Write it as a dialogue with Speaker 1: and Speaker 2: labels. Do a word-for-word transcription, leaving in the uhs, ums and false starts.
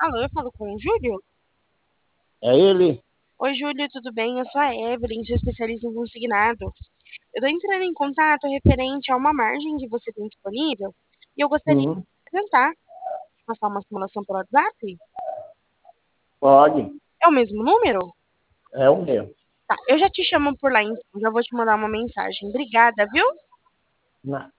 Speaker 1: Alô, eu falo com o Júlio?
Speaker 2: É ele?
Speaker 1: Oi, Júlio, tudo bem? Eu sou a Evelyn, sou especialista em consignado. Eu tô entrando em contato referente a uma margem que você tem disponível e eu gostaria de
Speaker 2: Sim,
Speaker 1: apresentar, passar uma simulação pelo WhatsApp.
Speaker 2: pode.
Speaker 1: É o mesmo número?
Speaker 2: É o meu.
Speaker 1: Tá, eu já te chamo por lá, então já vou te mandar uma mensagem. Obrigada, viu?
Speaker 2: Na-